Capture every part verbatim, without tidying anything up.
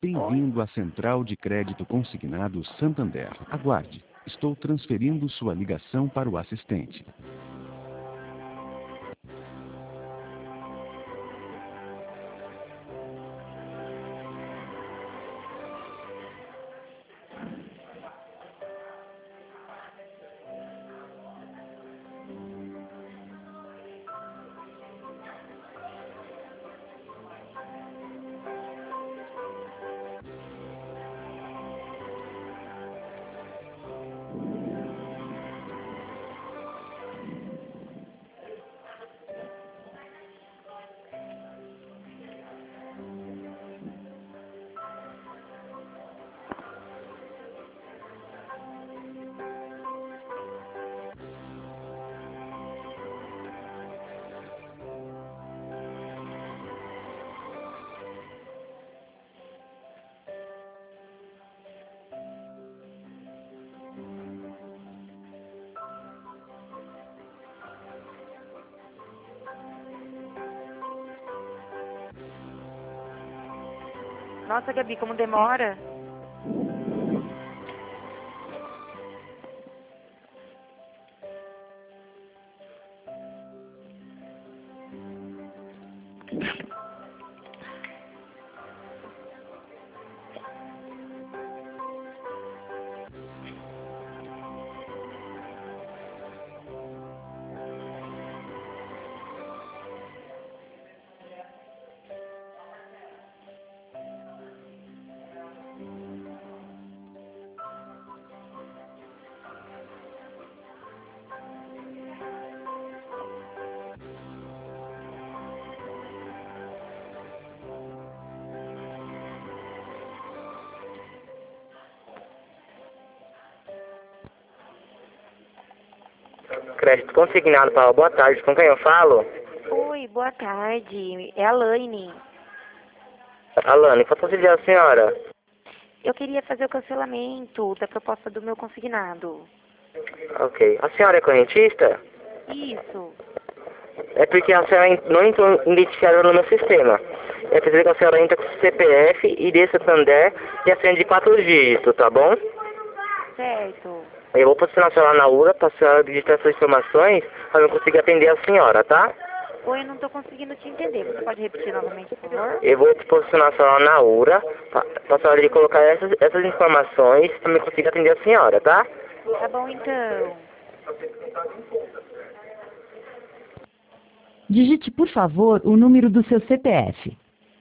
Bem-vindo à Central de Crédito Consignado Santander. Aguarde. Estou transferindo sua ligação para o assistente. Nossa, Gabi, como demora? Crédito consignado para boa tarde, com quem eu falo? Oi, boa tarde. É a Laine. Alane, posso auxiliar a senhora? Eu queria fazer o cancelamento da proposta do meu consignado. Ok. A senhora é correntista? Isso. É porque a senhora não entrou identificada no meu sistema. É preciso que a senhora entre com o C P F, I D Santander e a senha de quatro dígitos, tá bom? Certo. Eu vou posicionar a senhora na U R A para a senhora digitar suas informações para eu conseguir atender a senhora, tá? Oi, eu não estou conseguindo te entender. Você pode repetir novamente, por favor? Eu vou posicionar a senhora na U R A para a senhora colocar essas, essas informações para eu conseguir atender a senhora, tá? Tá bom, então. Digite, por favor, o número do seu C P F.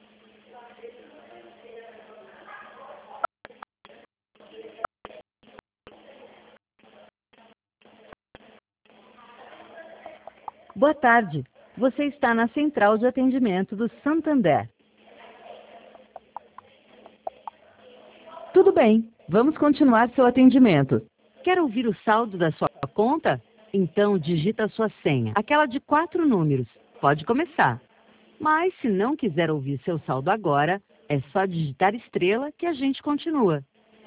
Boa tarde. Você está na central de atendimento do Santander. Tudo bem, vamos continuar seu atendimento. Quer ouvir o saldo da sua conta? Então digita a sua senha, aquela de quatro números. Pode começar. Mas se não quiser ouvir seu saldo agora, é só digitar estrela que a gente continua.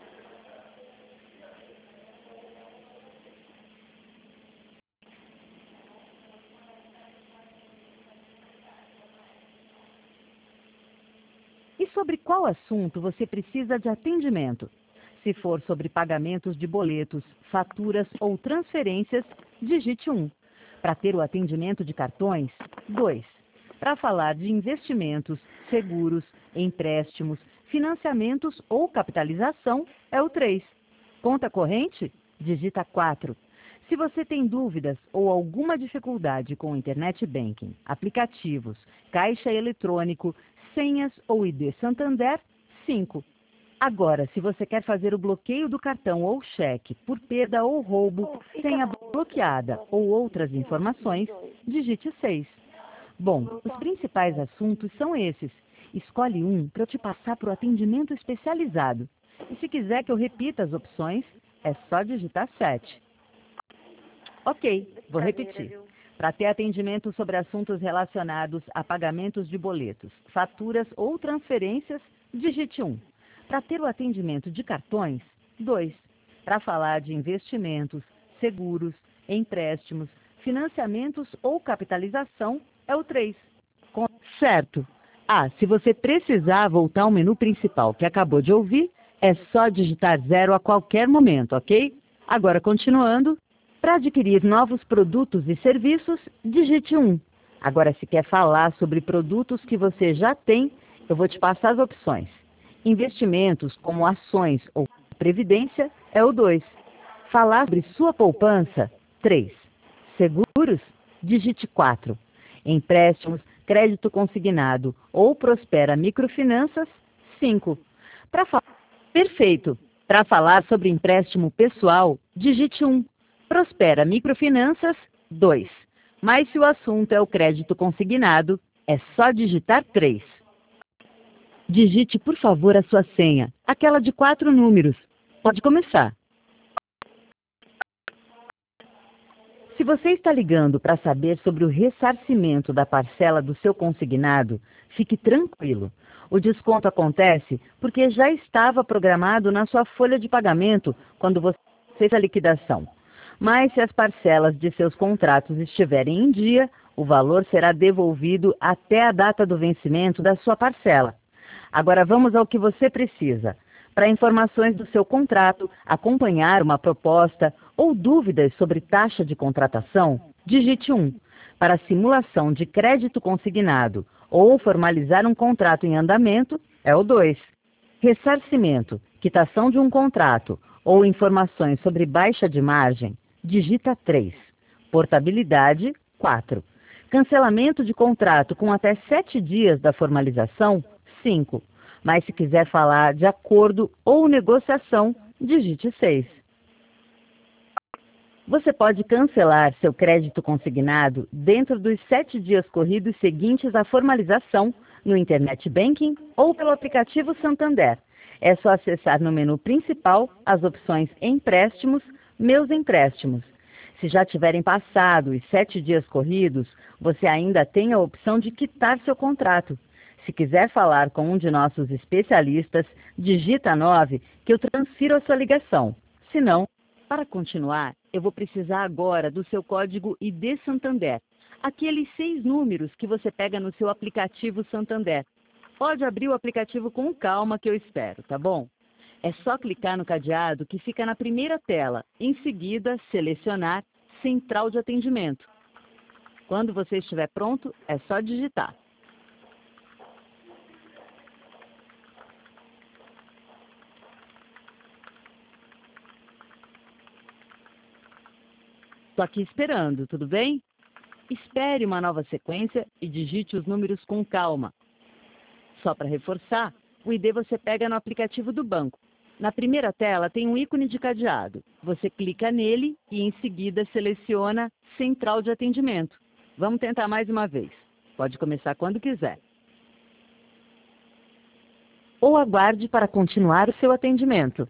E sobre qual assunto você precisa de atendimento? Se for sobre pagamentos de boletos, faturas ou transferências, digite um. Para ter o atendimento de cartões, dois. Para falar de investimentos, seguros, empréstimos, financiamentos ou capitalização, é o três. Conta corrente? Digita quatro. Se você tem dúvidas ou alguma dificuldade com Internet Banking, aplicativos, caixa eletrônico, senhas ou I D Santander, cinco. Agora, se você quer fazer o bloqueio do cartão ou cheque por perda ou roubo, senha bloqueada ou outras informações, digite seis. Bom, os principais assuntos são esses. Escolhe um para eu te passar para o atendimento especializado. E se quiser que eu repita as opções, é só digitar sete. Ok, vou repetir. Para ter atendimento sobre assuntos relacionados a pagamentos de boletos, faturas ou transferências, digite um. Para ter o atendimento de cartões, dois. Para falar de investimentos, seguros, empréstimos, financiamentos ou capitalização, é o três. Com... Certo. Ah, se você precisar voltar ao menu principal que acabou de ouvir, é só digitar zero a qualquer momento, ok? Agora, continuando, para adquirir novos produtos e serviços, digite um. Agora, se quer falar sobre produtos que você já tem, eu vou te passar as opções. Investimentos como ações ou previdência é o dois. Falar sobre sua poupança, três. Seguros, digite quatro. Empréstimos, crédito consignado ou Prospera Microfinanças, cinco. Para falar Perfeito. Para falar sobre empréstimo pessoal, digite um. Prospera Microfinanças, dois. Mas se o assunto é o crédito consignado, é só digitar três. Digite, por favor, a sua senha, aquela de quatro números. Pode começar. Se você está ligando para saber sobre o ressarcimento da parcela do seu consignado, fique tranquilo. O desconto acontece porque já estava programado na sua folha de pagamento quando você fez a liquidação. Mas se as parcelas de seus contratos estiverem em dia, o valor será devolvido até a data do vencimento da sua parcela. Agora vamos ao que você precisa. Para informações do seu contrato, acompanhar uma proposta ou dúvidas sobre taxa de contratação, digite um. Para simulação de crédito consignado ou formalizar um contrato em andamento, é o dois. Ressarcimento, quitação de um contrato ou informações sobre baixa de margem, digita três. Portabilidade, quatro. Cancelamento de contrato com até sete dias da formalização, cinco. Mas se quiser falar de acordo ou negociação, digite seis. Você pode cancelar seu crédito consignado dentro dos sete dias corridos seguintes à formalização no Internet Banking ou pelo aplicativo Santander. É só acessar no menu principal as opções Empréstimos, Meus Empréstimos. Se já tiverem passado os sete dias corridos, você ainda tem a opção de quitar seu contrato. Se quiser falar com um de nossos especialistas, digita nove que eu transfiro a sua ligação. Se não, para continuar, eu vou precisar agora do seu código I D Santander, aqueles seis números que você pega no seu aplicativo Santander. Pode abrir o aplicativo com calma que eu espero, tá bom? É só clicar no cadeado que fica na primeira tela, em seguida selecionar Central de Atendimento. Quando você estiver pronto, é só digitar. Estou aqui esperando, tudo bem? Espere uma nova sequência e digite os números com calma. Só para reforçar, o I D você pega no aplicativo do banco. Na primeira tela tem um ícone de cadeado. Você clica nele e em seguida seleciona Central de Atendimento. Vamos tentar mais uma vez. Pode começar quando quiser. Ou aguarde para continuar o seu atendimento.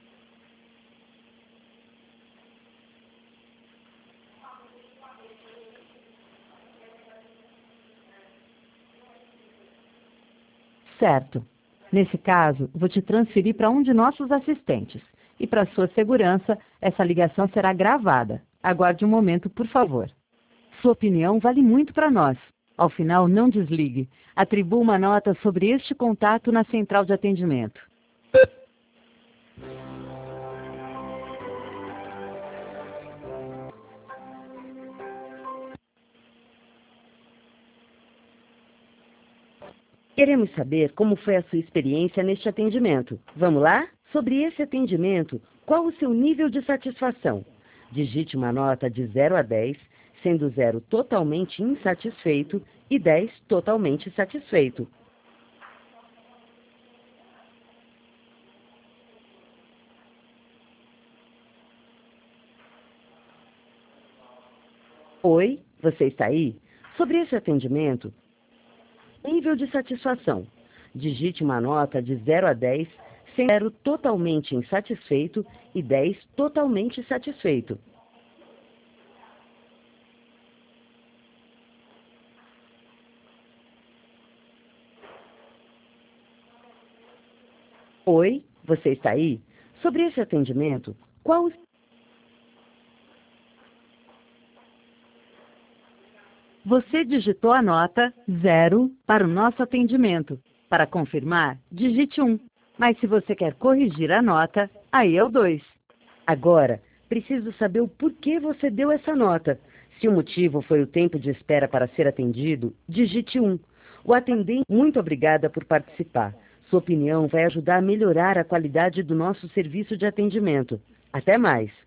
Certo. Nesse caso, vou te transferir para um de nossos assistentes. E para sua segurança, essa ligação será gravada. Aguarde um momento, por favor. Sua opinião vale muito para nós. Ao final, não desligue. Atribua uma nota sobre este contato na central de atendimento. Queremos saber como foi a sua experiência neste atendimento. Vamos lá? Sobre esse atendimento, qual o seu nível de satisfação? Digite uma nota de zero a dez, sendo zero totalmente insatisfeito e dez totalmente satisfeito. Oi, você está aí? Sobre esse atendimento, nível de satisfação. Digite uma nota de zero a dez, sendo zero totalmente insatisfeito e dez totalmente satisfeito. Oi, você está aí? Sobre esse atendimento, qual o Você digitou a nota zero para o nosso atendimento. Para confirmar, digite um. Mas se você quer corrigir a nota, aí é o dois. Agora, preciso saber o porquê você deu essa nota. Se o motivo foi o tempo de espera para ser atendido, digite um. O atendente, muito obrigada por participar. Sua opinião vai ajudar a melhorar a qualidade do nosso serviço de atendimento. Até mais.